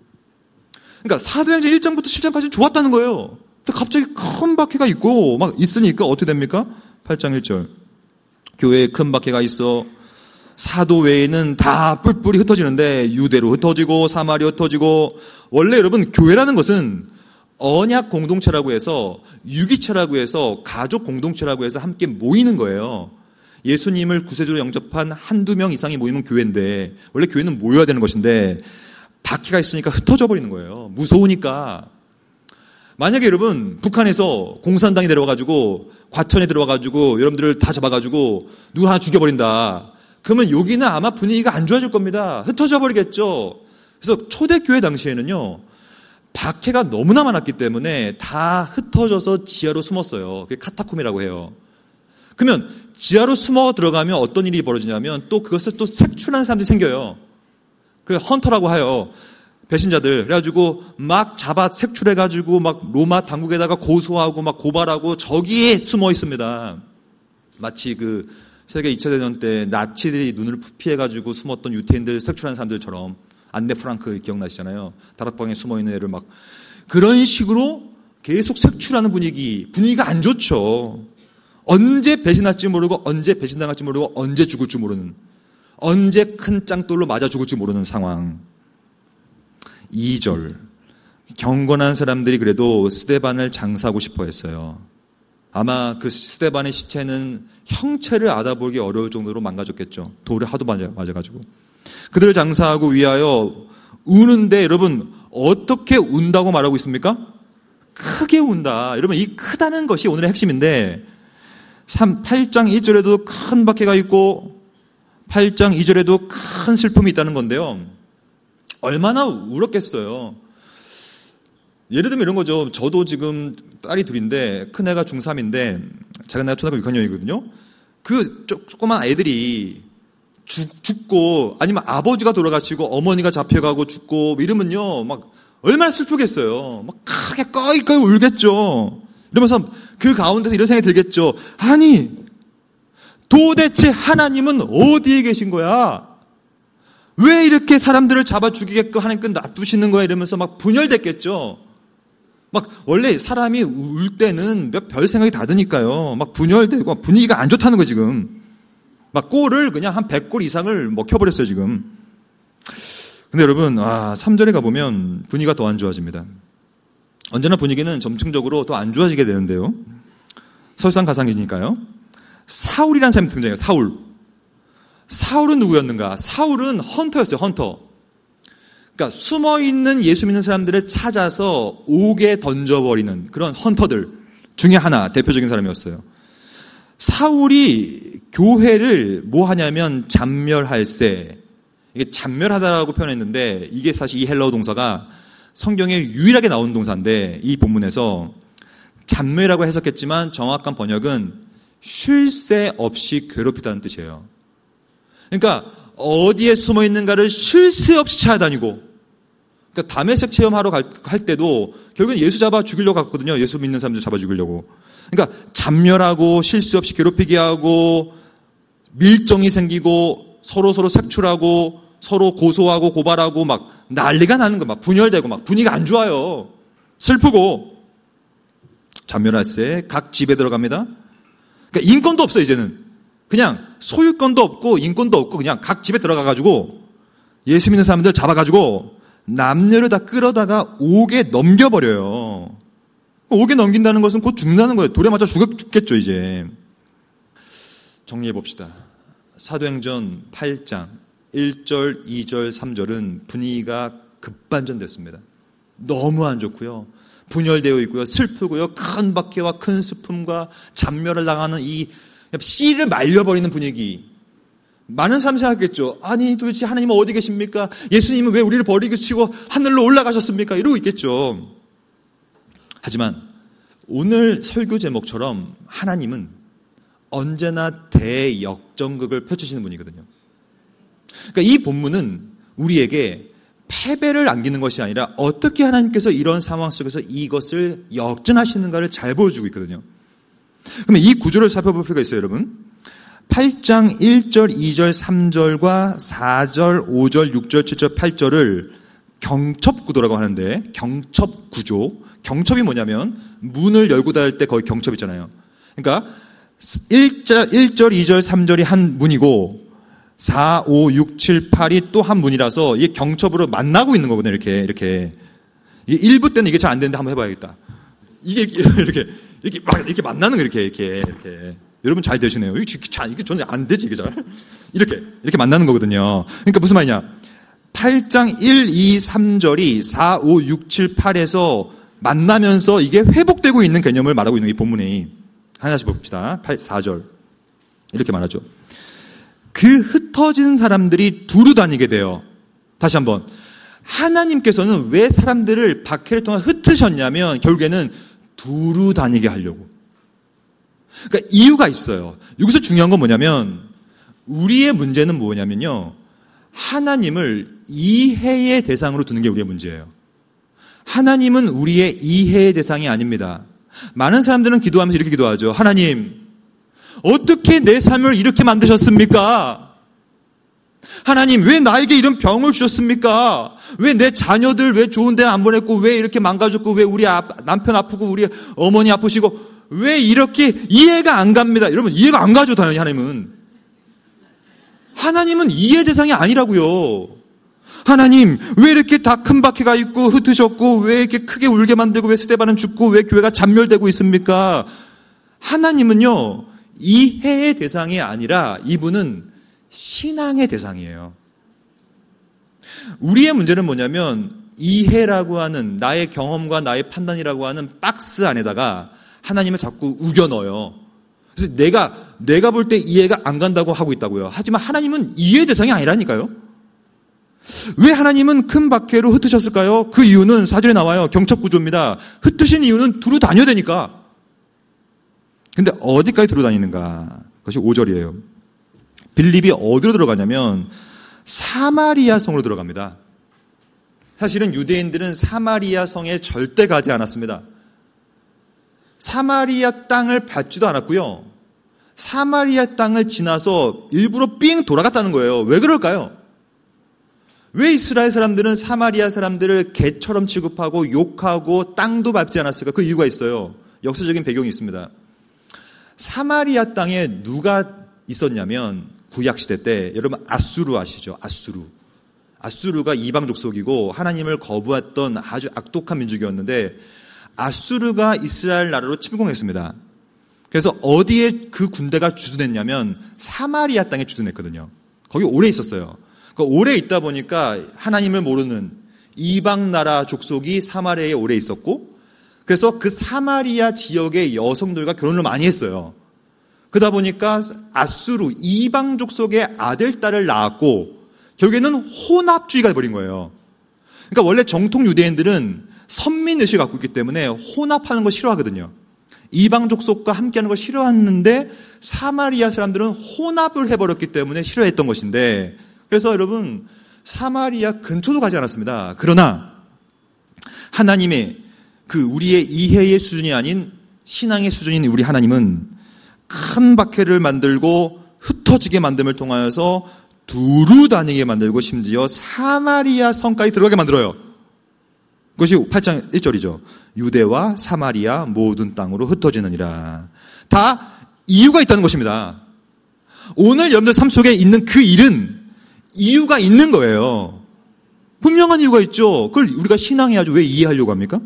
그러니까 사도행전 일 장부터 칠 장까지는 좋았다는 거예요. 근데 갑자기 큰 박해가 있고 막 있으니까 어떻게 됩니까? 팔 장 일 절. 교회에 큰 박해가 있어. 사도 외에는 다 뿔뿔이 흩어지는데 유대로 흩어지고 사마리아 흩어지고. 원래 여러분, 교회라는 것은 언약 공동체라고 해서, 유기체라고 해서, 가족 공동체라고 해서 함께 모이는 거예요. 예수님을 구세주로 영접한 한두 명 이상이 모이면 교회인데, 원래 교회는 모여야 되는 것인데 박해가 있으니까 흩어져 버리는 거예요. 무서우니까. 만약에 여러분 북한에서 공산당이 내려와가지고 과천에 들어와가지고 여러분들을 다 잡아가지고 누구 하나 죽여버린다, 그러면 여기는 아마 분위기가 안 좋아질 겁니다. 흩어져 버리겠죠. 그래서 초대교회 당시에는요, 박해가 너무나 많았기 때문에 다 흩어져서 지하로 숨었어요. 그게 카타콤이라고 해요. 그러면 지하로 숨어 들어가면 어떤 일이 벌어지냐면 또 그것을 또 색출하는 사람들이 생겨요. 그래서 헌터라고 해요. 배신자들. 그래가지고 막 잡아 색출해가지고 막 로마 당국에다가 고소하고 막 고발하고 저기에 숨어 있습니다. 마치 그 세계 이 차 대전 때 나치들이 눈을 피해가지고 숨었던 유태인들 색출하는 사람들처럼. 안네 프랑크 기억나시잖아요. 다락방에 숨어있는 애를 막 그런 식으로 계속 색출하는 분위기. 분위기가 안 좋죠. 언제 배신할지 모르고 언제 배신당할지 모르고 언제 죽을지 모르는, 언제 큰 짱돌로 맞아 죽을지 모르는 상황. 이 절. 경건한 사람들이 그래도 스데반을 장사하고 싶어 했어요. 아마 그 스데반의 시체는 형체를 알아보기 어려울 정도로 망가졌겠죠. 돌에 하도 맞아, 맞아가지고. 그들을 장사하고 위하여 우는데, 여러분 어떻게 운다고 말하고 있습니까? 크게 운다. 여러분, 이 크다는 것이 오늘의 핵심인데, 팔 장 일 절에도 큰 박해가 있고 팔 장 이 절에도 큰 슬픔이 있다는 건데요. 얼마나 울었겠어요. 예를 들면 이런 거죠. 저도 지금 딸이 둘인데 큰애가 중삼인데 작은애가 초등학교 육 학년이거든요. 그 조그만 애들이 죽, 죽고 아니면 아버지가 돌아가시고 어머니가 잡혀가고 죽고 이러면요 막 얼마나 슬프겠어요. 막 크게 꺼이꺼이 울겠죠. 이러면서 그 가운데서 이런 생각이 들겠죠. 아니 도대체 하나님은 어디에 계신 거야? 왜 이렇게 사람들을 잡아 죽이게끔 하나님께 놔두시는 거야? 이러면서 막 분열됐겠죠. 막 원래 사람이 울 때는 몇 별 생각이 다 드니까요. 막 분열되고 분위기가 안 좋다는 거 지금. 막 골을 그냥 한 백 골 이상을 먹혀버렸어요 지금. 근데 여러분 아, 삼 절에 가보면 분위기가 더 안 좋아집니다. 언제나 분위기는 점층적으로 더 안 좋아지게 되는데요. 설상가상이니까요. 사울이라는 사람이 등장해요. 사울. 사울은 누구였는가? 사울은 헌터였어요. 헌터. 그러니까 숨어있는 예수 믿는 사람들을 찾아서 옥에 던져버리는 그런 헌터들 중에 하나 대표적인 사람이었어요. 사울이 교회를 뭐 하냐면 잔멸할세. 이게 잔멸하다라고 표현했는데 이게 사실 이 헬라어 동사가 성경에 유일하게 나오는 동사인데 이 본문에서 잔멸이라고 해석했지만 정확한 번역은 쉴 새 없이 괴롭히다는 뜻이에요. 그러니까 어디에 숨어 있는가를 쉴 새 없이 찾아다니고 그러니까 다메섹 체험하러 갈, 갈 때도 결국은 예수 잡아 죽이려고 갔거든요. 예수 믿는 사람들 잡아 죽이려고. 그러니까 잔멸하고 쉴 새 없이 괴롭히게 하고 밀정이 생기고 서로 서로 색출하고 서로 고소하고 고발하고 막 난리가 나는 거 막 분열되고 막 분위기가 안 좋아요. 슬프고 잔멸할세 각 집에 들어갑니다. 그러니까 인권도 없어 이제는. 그냥 소유권도 없고 인권도 없고 그냥 각 집에 들어가가지고 예수 믿는 사람들 잡아가지고 남녀를 다 끌어다가 옥에 넘겨버려요. 옥에 넘긴다는 것은 곧 죽는다는 거예요. 돌에 맞아 죽겠죠 이제. 정리해봅시다. 사도행전 팔 장 일 절, 이 절, 삼 절은 분위기가 급반전됐습니다. 너무 안 좋고요. 분열되어 있고요. 슬프고요. 큰 박해와 큰 슬픔과 잔멸을 당하는 이 씨를 말려버리는 분위기. 많은 사람이 생각했겠죠. 아니 도대체 하나님은 어디 계십니까? 예수님은 왜 우리를 버리고 치고 하늘로 올라가셨습니까? 이러고 있겠죠. 하지만 오늘 설교 제목처럼 하나님은 언제나 대역전극을 펼치시는 분이거든요. 그러니까 이 본문은 우리에게 패배를 안기는 것이 아니라 어떻게 하나님께서 이런 상황 속에서 이것을 역전하시는가를 잘 보여주고 있거든요. 그러면 이 구조를 살펴볼 필요가 있어요, 여러분. 팔 장 일 절, 이 절, 삼 절과 사 절, 오 절, 육 절, 칠 절, 팔 절을 경첩구도라고 하는데 경첩구조. 경첩이 뭐냐면 문을 열고 닫을 때 거의 경첩 있잖아요. 그러니까 일 절, 일 절, 이 절, 삼 절이 한 문이고 사, 오, 육, 칠, 팔이 또 한 문이라서 이게 경첩으로 만나고 있는 거거든요. 이렇게 이렇게. 이게 일 부 때는 이게 잘 안 되는데 한번 해봐야겠다. 이게 이렇게 이렇게 막 이렇게 만나는 거 이렇게 이렇게 이렇게. 여러분 잘 되시네요. 이게 잘 이게 저는 안 되지 이게 잘. 이렇게 이렇게 만나는 거거든요. 그러니까 무슨 말이냐? 팔 장 일, 이, 삼 절이 사, 오, 육, 칠, 팔에서 만나면서 이게 회복되고 있는 개념을 말하고 있는 이 본문이 하나씩 봅시다. 팔, 사 절 이렇게 말하죠. 그 흩어진 사람들이 두루 다니게 돼요. 다시 한번. 하나님께서는 왜 사람들을 박해를 통해 흩으셨냐면 결국에는 두루 다니게 하려고. 그러니까 이유가 있어요. 여기서 중요한 건 뭐냐면 우리의 문제는 뭐냐면요. 하나님을 이해의 대상으로 두는 게 우리의 문제예요. 하나님은 우리의 이해의 대상이 아닙니다. 많은 사람들은 기도하면서 이렇게 기도하죠. 하나님, 어떻게 내 삶을 이렇게 만드셨습니까? 하나님, 왜 나에게 이런 병을 주셨습니까? 왜 내 자녀들 왜 좋은 데 안 보냈고, 왜 이렇게 망가졌고, 왜 우리 남편 아프고, 우리 어머니 아프시고, 왜 이렇게 이해가 안 갑니다. 여러분, 이해가 안 가죠, 당연히 하나님은. 하나님은 이해 대상이 아니라고요. 하나님, 왜 이렇게 다 큰 박해가 있고 흩으셨고 왜 이렇게 크게 울게 만들고 왜 스데반은 죽고 왜 교회가 잔멸되고 있습니까? 하나님은요, 이해의 대상이 아니라 이분은 신앙의 대상이에요. 우리의 문제는 뭐냐면 이해라고 하는 나의 경험과 나의 판단이라고 하는 박스 안에다가 하나님을 자꾸 우겨 넣어요. 그래서 내가 내가 볼 때 이해가 안 간다고 하고 있다고요. 하지만 하나님은 이해 대상이 아니라니까요. 왜 하나님은 큰 박해로 흩으셨을까요? 그 이유는 사절에 나와요. 경첩 구조입니다. 흩으신 이유는 두루 다녀야 되니까. 근데 어디까지 두루 다니는가? 그것이 오 절이에요. 빌립이 어디로 들어가냐면 사마리아 성으로 들어갑니다. 사실은 유대인들은 사마리아 성에 절대 가지 않았습니다. 사마리아 땅을 밟지도 않았고요. 사마리아 땅을 지나서 일부러 삥 돌아갔다는 거예요. 왜 그럴까요? 왜 이스라엘 사람들은 사마리아 사람들을 개처럼 취급하고 욕하고 땅도 밟지 않았을까? 그 이유가 있어요. 역사적인 배경이 있습니다. 사마리아 땅에 누가 있었냐면 구약시대 때 여러분 아수르 아시죠? 아수르. 아수르가 이방 족속이고 하나님을 거부했던 아주 악독한 민족이었는데 아수르가 이스라엘 나라로 침공했습니다. 그래서 어디에 그 군대가 주둔했냐면 사마리아 땅에 주둔했거든요. 거기 오래 있었어요. 오래 있다 보니까 하나님을 모르는 이방 나라 족속이 사마리아에 오래 있었고 그래서 그 사마리아 지역의 여성들과 결혼을 많이 했어요. 그러다 보니까 아수르 이방 족속의 아들, 딸을 낳았고 결국에는 혼합주의가 돼버린 거예요. 그러니까 원래 정통 유대인들은 선민의식을 갖고 있기 때문에 혼합하는 거 싫어하거든요. 이방 족속과 함께하는 걸 싫어하는데 사마리아 사람들은 혼합을 해버렸기 때문에 싫어했던 것인데 그래서 여러분 사마리아 근처도 가지 않았습니다. 그러나 하나님의 그 우리의 이해의 수준이 아닌 신앙의 수준인 우리 하나님은 큰 박해를 만들고 흩어지게 만듦을 통하여서 두루 다니게 만들고 심지어 사마리아 성까지 들어가게 만들어요. 그것이 팔 장 일 절이죠. 유대와 사마리아 모든 땅으로 흩어지느니라. 다 이유가 있다는 것입니다. 오늘 여러분들 삶 속에 있는 그 일은 이유가 있는 거예요. 분명한 이유가 있죠. 그걸 우리가 신앙해야죠. 왜 이해하려고 합니까?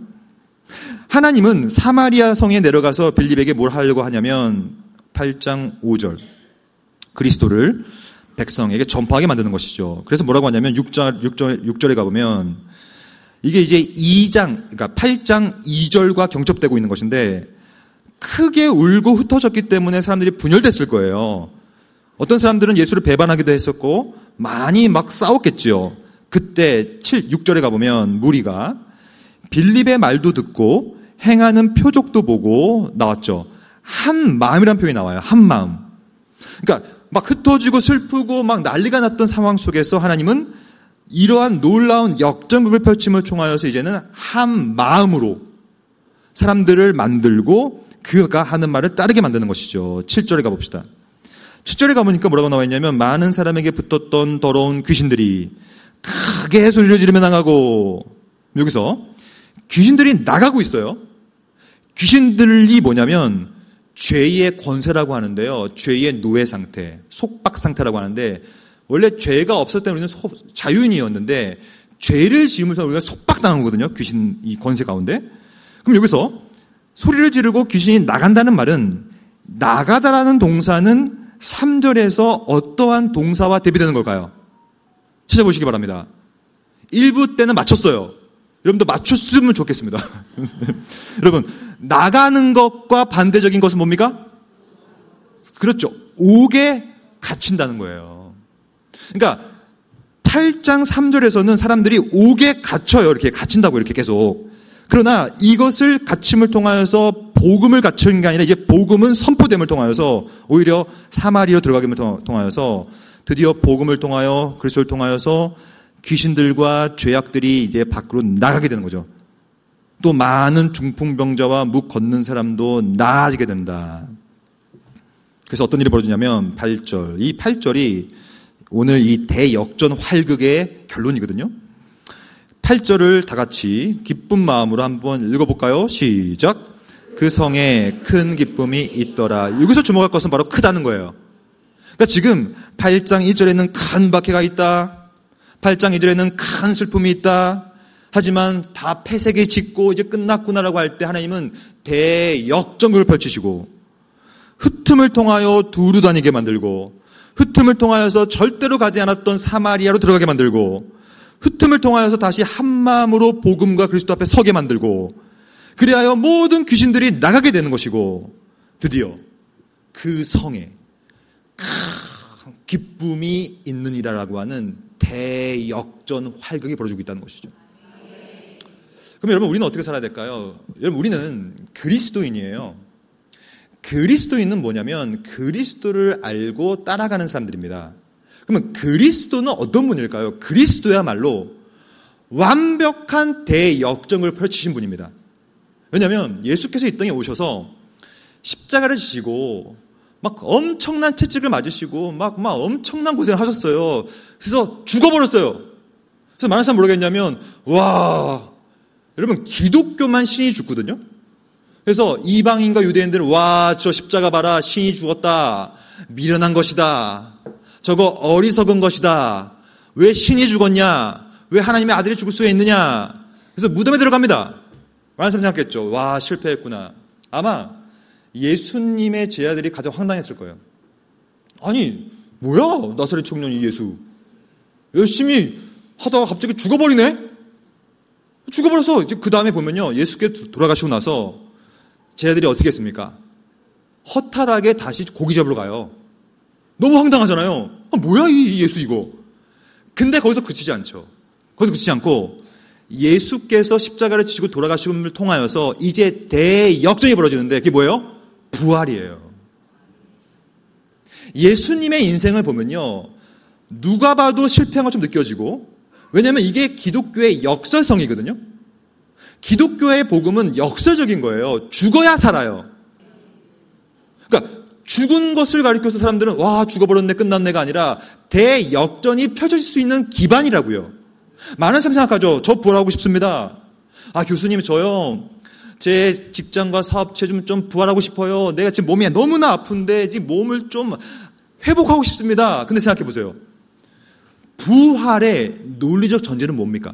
하나님은 사마리아 성에 내려가서 빌립에게 뭘 하려고 하냐면 팔 장 오 절 그리스도를 백성에게 전파하게 만드는 것이죠. 그래서 뭐라고 하냐면 육 절, 육 절, 육 절에 가보면 이게 이제 이 장, 그러니까 팔 장 이 절과 경첩되고 있는 것인데 크게 울고 흩어졌기 때문에 사람들이 분열됐을 거예요. 어떤 사람들은 예수를 배반하기도 했었고 많이 막 싸웠겠지요. 그때 칠, 육 절에 가보면 무리가 빌립의 말도 듣고 행하는 표적도 보고 나왔죠. 한 마음이라는 표현이 나와요. 한 마음. 그러니까 막 흩어지고 슬프고 막 난리가 났던 상황 속에서 하나님은 이러한 놀라운 역전극을 펼침을 통하여서 이제는 한 마음으로 사람들을 만들고 그가 하는 말을 따르게 만드는 것이죠. 칠 절에 가봅시다. 칠 절에 가보니까 뭐라고 나와 있냐면 많은 사람에게 붙었던 더러운 귀신들이 크게 소리를 지르며 나가고 여기서 귀신들이 나가고 있어요. 귀신들이 뭐냐면 죄의 권세라고 하는데요. 죄의 노예 상태, 속박 상태라고 하는데 원래 죄가 없을 때 우리는 자유인이었는데 죄를 지으면서 우리가 속박당한 거거든요. 귀신 이 권세 가운데. 그럼 여기서 소리를 지르고 귀신이 나간다는 말은 나가다라는 동사는 삼 절에서 어떠한 동사와 대비되는 걸까요? 찾아보시기 바랍니다. 일부 때는 맞췄어요. 여러분도 맞췄으면 좋겠습니다. 여러분, 나가는 것과 반대적인 것은 뭡니까? 그렇죠. 옥에 갇힌다는 거예요. 그러니까 팔 장 삼 절에서는 사람들이 옥에 갇혀요. 이렇게 갇힌다고 이렇게 계속. 그러나 이것을 갇힘을 통하여서 복음을 갖춘 게 아니라 이제 복음은 선포됨을 통하여서 오히려 사마리아로 들어가기를 통하여서 드디어 복음을 통하여 그리스도를 통하여서 귀신들과 죄악들이 이제 밖으로 나가게 되는 거죠. 또 많은 중풍병자와 묵 걷는 사람도 나아지게 된다. 그래서 어떤 일이 벌어지냐면 팔 절. 이 팔 절이 오늘 이 대역전 활극의 결론이거든요. 팔 절을 다 같이 기쁜 마음으로 한번 읽어볼까요? 시작. 그 성에 큰 기쁨이 있더라. 여기서 주목할 것은 바로 크다는 거예요. 그러니까 지금 팔 장 일 절에는 큰 박해가 있다. 팔 장 이 절에는 큰 슬픔이 있다. 하지만 다 폐색이 짙고 이제 끝났구나라고 할 때 하나님은 대역전극을 펼치시고 흩음을 통하여 두루 다니게 만들고 흩음을 통하여서 절대로 가지 않았던 사마리아로 들어가게 만들고 흩음을 통하여서 다시 한 마음으로 복음과 그리스도 앞에 서게 만들고 그리하여 모든 귀신들이 나가게 되는 것이고 드디어 그 성에 큰 기쁨이 있느니라라고 하는 대역전 활극이 벌어지고 있다는 것이죠. 그럼 여러분 우리는 어떻게 살아야 될까요? 여러분 우리는 그리스도인이에요. 그리스도인은 뭐냐면 그리스도를 알고 따라가는 사람들입니다. 그러면 그리스도는 어떤 분일까요? 그리스도야말로 완벽한 대역전을 펼치신 분입니다. 왜냐하면 예수께서 이 땅에 오셔서 십자가를 지시고 막 엄청난 채찍을 맞으시고 막, 막 엄청난 고생을 하셨어요. 그래서 죽어버렸어요. 그래서 많은 사람 모르겠냐면 와 여러분 기독교만 신이 죽거든요. 그래서 이방인과 유대인들은 와 저 십자가 봐라 신이 죽었다 미련한 것이다 저거 어리석은 것이다 왜 신이 죽었냐 왜 하나님의 아들이 죽을 수가 있느냐 그래서 무덤에 들어갑니다. 많은 사람이 생각했죠. 와 실패했구나. 아마 예수님의 제자들이 가장 황당했을 거예요. 아니 뭐야 나사렛 청년이 예수 열심히 하다가 갑자기 죽어버리네. 죽어버려서 이제 그 다음에 보면요 예수께 돌아가시고 나서 제자들이 어떻게 했습니까? 허탈하게 다시 고기 잡으러 가요. 너무 황당하잖아요. 아, 뭐야 이 예수 이거. 근데 거기서 그치지 않죠. 거기서 그치지 않고 예수께서 십자가를 지시고 돌아가심을 통하여서 이제 대역전이 벌어지는데 그게 뭐예요? 부활이에요. 예수님의 인생을 보면요 누가 봐도 실패한 것처럼 느껴지고 왜냐하면 이게 기독교의 역설성이거든요. 기독교의 복음은 역설적인 거예요. 죽어야 살아요. 그러니까 죽은 것을 가리켜서 사람들은 와 죽어버렸네 끝났네가 아니라 대역전이 펼쳐질 수 있는 기반이라고요. 많은 사람이 생각하죠. 저 부활하고 싶습니다. 아 교수님 저요 제 직장과 사업체 좀, 좀 부활하고 싶어요. 내가 지금 몸이 너무나 아픈데 이 몸을 좀 회복하고 싶습니다. 근데 생각해 보세요. 부활의 논리적 전제는 뭡니까?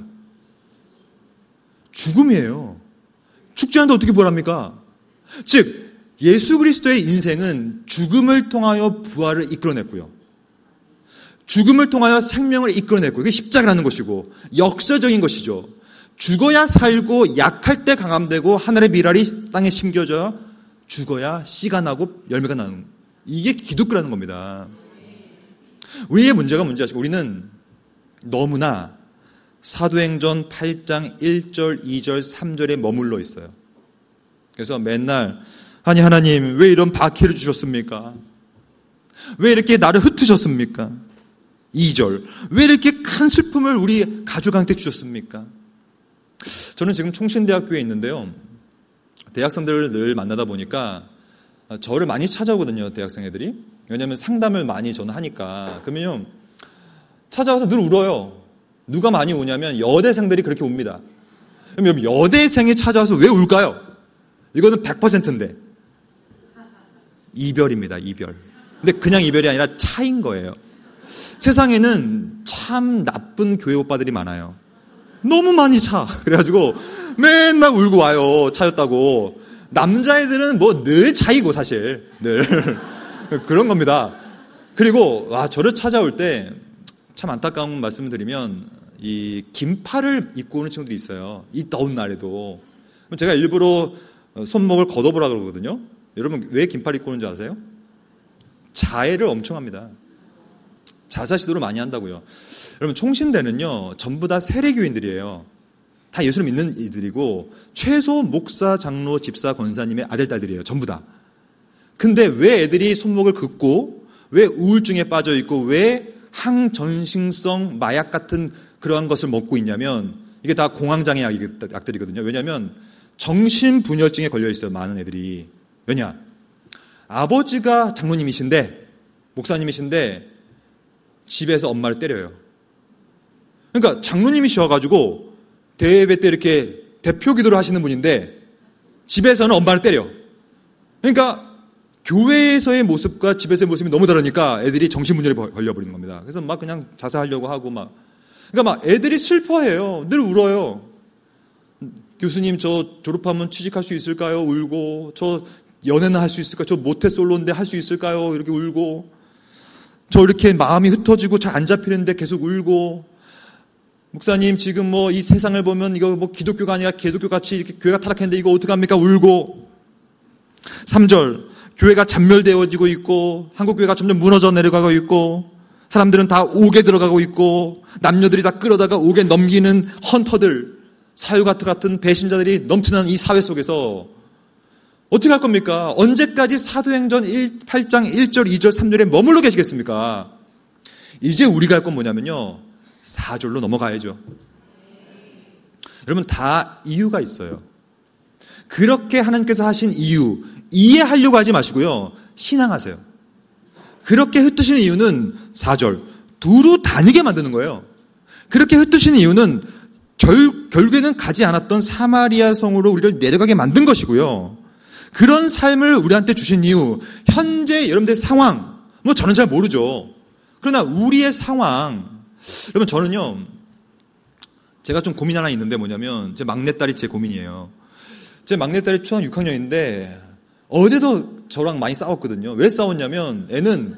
죽음이에요. 죽지 않는데 어떻게 부활합니까? 즉 예수 그리스도의 인생은 죽음을 통하여 부활을 이끌어냈고요. 죽음을 통하여 생명을 이끌어냈고 이게 십자가라는 것이고 역사적인 것이죠. 죽어야 살고 약할 때 강함되고 하늘의 미랄이 땅에 심겨져 죽어야 씨가 나고 열매가 나는 이게 기독교라는 겁니다. 우리의 문제가 뭔지 아시고 우리는 너무나 사도행전 팔 장 일 절, 이 절, 삼 절에 머물러 있어요. 그래서 맨날 아니 하나님 왜 이런 박해를 주셨습니까? 왜 이렇게 나를 흩으셨습니까? 이 절 왜 이렇게 큰 슬픔을 우리 가족한테 주셨습니까? 저는 지금 총신대학교에 있는데요. 대학생들을 늘 만나다 보니까 저를 많이 찾아오거든요. 대학생 애들이. 왜냐하면 상담을 많이 저는 하니까. 그러면요. 찾아와서 늘 울어요. 누가 많이 우냐면 여대생들이 그렇게 웁니다. 그럼 여대생이 찾아와서 왜 울까요? 이거는 백 퍼센트인데. 이별입니다. 이별. 근데 그냥 이별이 아니라 차인 거예요. 세상에는 참 나쁜 교회 오빠들이 많아요. 너무 많이 차. 그래가지고 맨날 울고 와요. 차였다고. 남자애들은 뭐 늘 차이고 사실. 늘. 그런 겁니다. 그리고 와 저를 찾아올 때 참 안타까운 말씀을 드리면 이 긴팔을 입고 오는 친구들이 있어요. 이 더운 날에도. 제가 일부러 손목을 걷어보라 그러거든요. 여러분 왜 긴팔 입고 오는지 아세요? 자해를 엄청 합니다. 자살 시도를 많이 한다고요. 여러분 총신대는요 전부 다 세례교인들이에요. 다 예수를 믿는 이들이고 최소 목사, 장로, 집사, 권사님의 아들, 딸들이에요. 전부 다. 근데 왜 애들이 손목을 긋고 왜 우울증에 빠져 있고 왜 항전신성 마약 같은 그러한 것을 먹고 있냐면 이게 다 공황장애 약들이거든요. 왜냐하면 정신분열증에 걸려 있어요. 많은 애들이. 왜냐? 아버지가 장로님이신데 목사님이신데 집에서 엄마를 때려요. 그러니까 장로님이셔가지고 대예배 때 이렇게 대표 기도를 하시는 분인데 집에서는 엄마를 때려. 그러니까 교회에서의 모습과 집에서의 모습이 너무 다르니까 애들이 정신분열에 걸려버리는 겁니다. 그래서 막 그냥 자살하려고 하고 막. 그러니까 막 애들이 슬퍼해요. 늘 울어요. 교수님 저 졸업하면 취직할 수 있을까요? 울고. 저 연애는 할 수 있을까요? 저 모태솔로인데 할 수 있을까요? 이렇게 울고. 저 이렇게 마음이 흩어지고 잘 안 잡히는데 계속 울고. 목사님 지금 뭐 이 세상을 보면 이거 뭐 기독교가 아니라 기독교 같이 이렇게 교회가 타락했는데 이거 어떡합니까? 울고. 삼 절 교회가 잔멸되어지고 있고 한국교회가 점점 무너져 내려가고 있고 사람들은 다 옥에 들어가고 있고 남녀들이 다 끌어다가 옥에 넘기는 헌터들, 사유가트 같은 배신자들이 넘치는 이 사회 속에서 어떻게 할 겁니까? 언제까지 사도행전 팔 장 일 절, 이 절, 삼 절에 머물러 계시겠습니까? 이제 우리가 할 건 뭐냐면요, 사 절로 넘어가야죠. 여러분, 다 이유가 있어요. 그렇게 하나님께서 하신 이유, 이해하려고 하지 마시고요, 신앙하세요. 그렇게 흩으시는 이유는 사 절, 두루 다니게 만드는 거예요. 그렇게 흩으시는 이유는 결, 결국에는 가지 않았던 사마리아 성으로 우리를 내려가게 만든 것이고요. 그런 삶을 우리한테 주신 이유, 현재 여러분들의 상황, 뭐 저는 잘 모르죠. 그러나 우리의 상황, 여러분 저는요, 제가 좀 고민 하나 있는데 뭐냐면 제 막내딸이 제 고민이에요. 제 막내딸이 초등학교 육 학년인데 어제도 저랑 많이 싸웠거든요. 왜 싸웠냐면 애는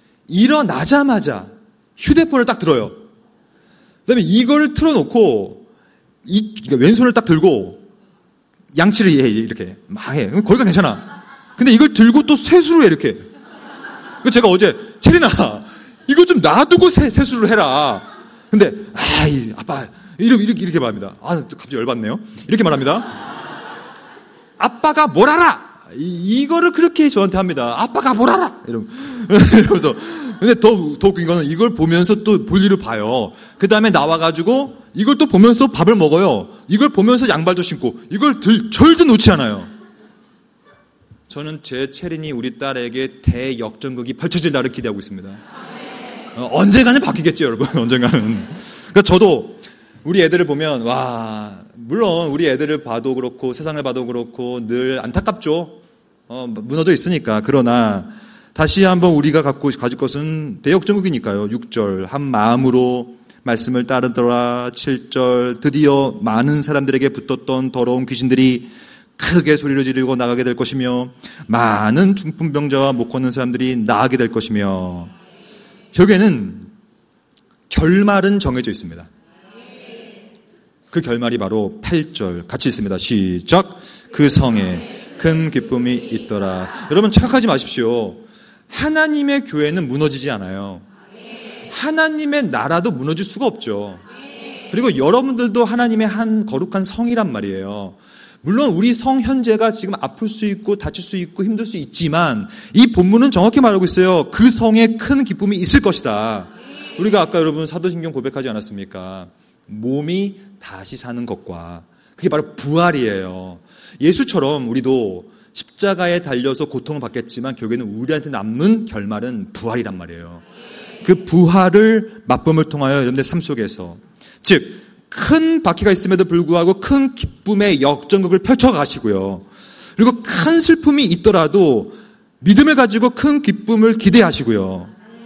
일어나자마자 휴대폰을 딱 들어요. 그다음에 이걸 틀어놓고 이 그러니까 왼손을 딱 들고 양치를 해 이렇게 막 해. 거기가 괜찮아. 근데 이걸 들고 또 세수를 해 이렇게. 그 제가 어제 체리나 이거 좀 놔두고 세, 세수를 해라. 근데 아이 아빠 이렇게 이렇게 이렇게 말합니다. 아 갑자기 열받네요. 이렇게 말합니다. 아빠가 뭘 알아? 이, 이거를 그렇게 저한테 합니다. 아빠가 뭘 알아? 이러, 이러면서. 근데 더, 더 웃긴 거는 이걸 보면서 또 볼일을 봐요. 그 다음에 나와가지고 이걸 또 보면서 밥을 먹어요. 이걸 보면서 양발도 신고 이걸 들, 절대 놓지 않아요. 저는 제 체린이 우리 딸에게 대역전극이 펼쳐질 날을 기대하고 있습니다. 어, 언젠가는 바뀌겠죠, 여러분. 언젠가는. 그러니까 저도 우리 애들을 보면, 와, 물론 우리 애들을 봐도 그렇고 세상을 봐도 그렇고 늘 안타깝죠. 어, 무너져 있으니까. 그러나 다시 한번 우리가 갖고 가질 것은 대역전극이니까요. 육 절 한 마음으로 말씀을 따르더라. 칠 절 드디어 많은 사람들에게 붙었던 더러운 귀신들이 크게 소리를 지르고 나가게 될 것이며 많은 중풍병자와 못 걷는 사람들이 나가게 될 것이며 결국에는 결말은 정해져 있습니다. 그 결말이 바로 팔 절 같이 있습니다. 시작. 그 성에 큰 기쁨이 있더라. 여러분 착각하지 마십시오. 하나님의 교회는 무너지지 않아요. 하나님의 나라도 무너질 수가 없죠. 그리고 여러분들도 하나님의 한 거룩한 성이란 말이에요. 물론 우리 성 현재가 지금 아플 수 있고 다칠 수 있고 힘들 수 있지만 이 본문은 정확히 말하고 있어요. 그 성에 큰 기쁨이 있을 것이다. 우리가 아까 여러분 사도신경 고백하지 않았습니까? 몸이 다시 사는 것과 그게 바로 부활이에요. 예수처럼 우리도 십자가에 달려서 고통을 받겠지만 결국에는 우리한테 남는 결말은 부활이란 말이에요. 그 부활을 맛봄을 통하여 여러분들 삶 속에서 즉 큰 바퀴가 있음에도 불구하고 큰 기쁨의 역전극을 펼쳐가시고요. 그리고 큰 슬픔이 있더라도 믿음을 가지고 큰 기쁨을 기대하시고요.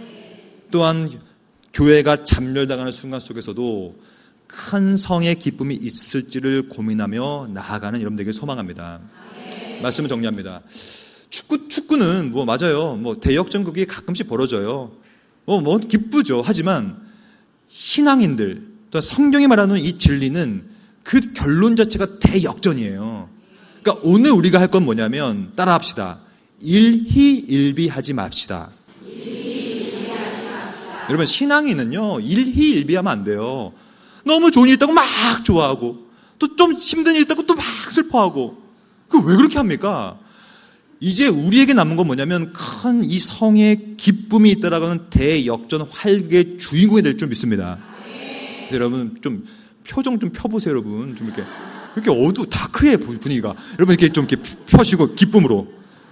또한 교회가 잠멸당하는 순간 속에서도 큰 성의 기쁨이 있을지를 고민하며 나아가는 여러분들에게 소망합니다. 말씀을 정리합니다. 축구, 축구는 뭐 맞아요. 뭐 대역전극이 가끔씩 벌어져요. 뭐, 뭐 기쁘죠. 하지만 신앙인들, 또 성경이 말하는 이 진리는 그 결론 자체가 대역전이에요. 그러니까 오늘 우리가 할 건 뭐냐면 따라합시다. 일희일비하지 맙시다. 일희일비하지 맙시다. 여러분 신앙인은요 일희일비하면 안 돼요. 너무 좋은 일 있다고 막 좋아하고 또 좀 힘든 일 있다고 또 막 슬퍼하고 그 왜 그렇게 합니까? 이제 우리에게 남은 건 뭐냐면 큰 이 성에 기쁨이 있다라고 하는 대역전 활극의 주인공이 될 줄 믿습니다. 여러분 좀 표정 좀 펴보세요. 여러분 좀 이렇게 이렇게 어두 다크해 분위기가. 여러분 이렇게 좀 이렇게 펴시고 기쁨으로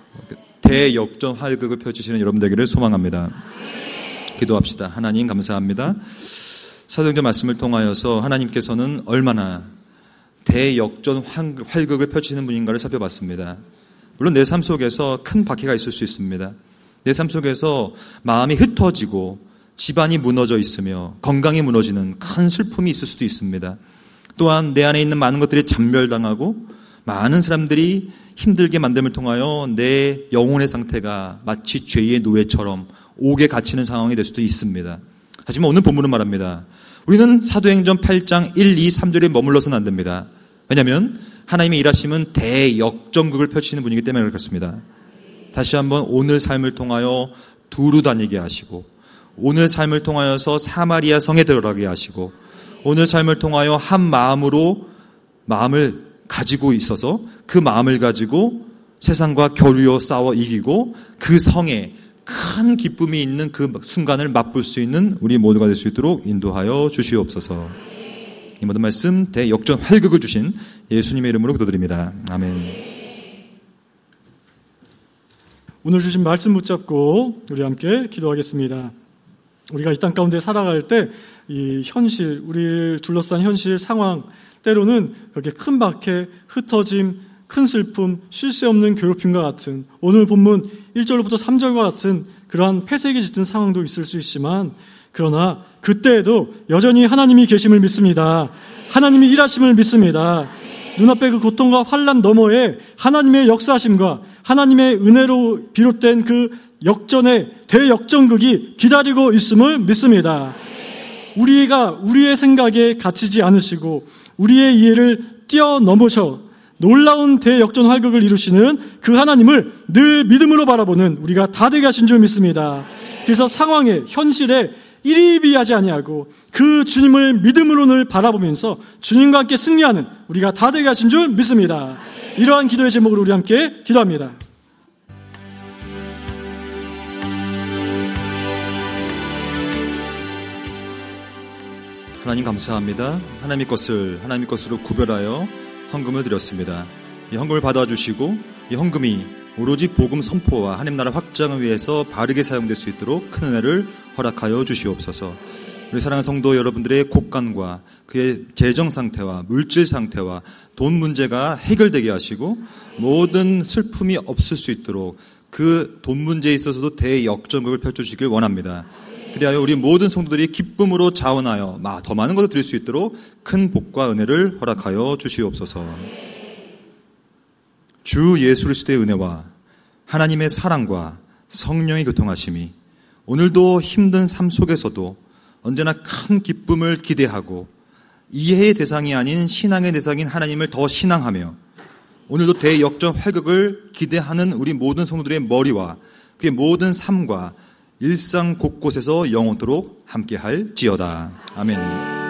대역전 활극을 펼치시는 여러분들에게를 소망합니다. 기도합시다. 하나님 감사합니다. 사도행전 말씀을 통하여서 하나님께서는 얼마나 대역전 활극을 펼치시는 분인가를 살펴봤습니다. 물론 내 삶 속에서 큰 박해가 있을 수 있습니다. 내 삶 속에서 마음이 흩어지고 집안이 무너져 있으며 건강이 무너지는 큰 슬픔이 있을 수도 있습니다. 또한 내 안에 있는 많은 것들이 잠멸당하고 많은 사람들이 힘들게 만듦을 통하여 내 영혼의 상태가 마치 죄의 노예처럼 옥에 갇히는 상황이 될 수도 있습니다. 하지만 오늘 본문은 말합니다. 우리는 사도행전 팔 장 일, 이, 삼 절에 머물러서는 안 됩니다. 왜냐하면 하나님의 일하심은 대역전극을 펼치는 분이기 때문에 그렇습니다. 다시 한번 오늘 삶을 통하여 두루 다니게 하시고, 오늘 삶을 통하여서 사마리아 성에 들어가게 하시고, 오늘 삶을 통하여 한 마음으로 마음을 가지고 있어서 그 마음을 가지고 세상과 겨루어 싸워 이기고 그 성에 큰 기쁨이 있는 그 순간을 맛볼 수 있는 우리 모두가 될 수 있도록 인도하여 주시옵소서. 이 모든 말씀 대역전 활극을 주신 예수님의 이름으로 기도드립니다. 아멘. 오늘 주신 말씀 붙잡고 우리 함께 기도하겠습니다. 우리가 이 땅 가운데 살아갈 때 이 현실, 우리를 둘러싼 현실 상황, 때로는 이렇게 큰 박해, 흩어짐, 큰 슬픔, 쉴 새 없는 괴롭힘과 같은, 오늘 본문 일 절로부터 삼 절과 같은 그러한 폐색이 짙은 상황도 있을 수 있지만, 그러나 그때에도 여전히 하나님이 계심을 믿습니다. 하나님이 일하심을 믿습니다. 눈앞의 그 고통과 환난 너머에 하나님의 역사하심과 하나님의 은혜로 비롯된 그 역전의 대역전극이 기다리고 있음을 믿습니다. 우리가 우리의 생각에 갇히지 않으시고 우리의 이해를 뛰어넘으셔 놀라운 대역전 활극을 이루시는 그 하나님을 늘 믿음으로 바라보는 우리가 다 되게 하신 줄 믿습니다. 그래서 상황에, 현실에 일희비하지 아니하고 그 주님을 믿음으로 늘 바라보면서 주님과 함께 승리하는 우리가 다 되게 하신 줄 믿습니다. 이러한 기도의 제목으로 우리 함께 기도합니다. 하나님 감사합니다. 하나님의 것을 하나님의 것으로 구별하여 헌금을 드렸습니다. 이 헌금을 받아주시고 이 헌금이 오로지 복음 선포와 하나님 나라 확장을 위해서 바르게 사용될 수 있도록 큰 은혜를 허락하여 주시옵소서. 우리 사랑하는 성도 여러분들의 곳간과 그의 재정 상태와 물질 상태와 돈 문제가 해결되게 하시고 모든 슬픔이 없을 수 있도록 그 돈 문제에 있어서도 대역전극을 펼쳐주시길 원합니다. 그리하여 우리 모든 성도들이 기쁨으로 자원하여 더 많은 것을 드릴 수 있도록 큰 복과 은혜를 허락하여 주시옵소서. 주 예수 그리스도의 은혜와 하나님의 사랑과 성령의 교통하심이 오늘도 힘든 삶 속에서도 언제나 큰 기쁨을 기대하고 이해의 대상이 아닌 신앙의 대상인 하나님을 더 신앙하며 오늘도 대역전 활극을 기대하는 우리 모든 성도들의 머리와 그의 모든 삶과 일상 곳곳에서 영원토록 함께할지어다. 아멘.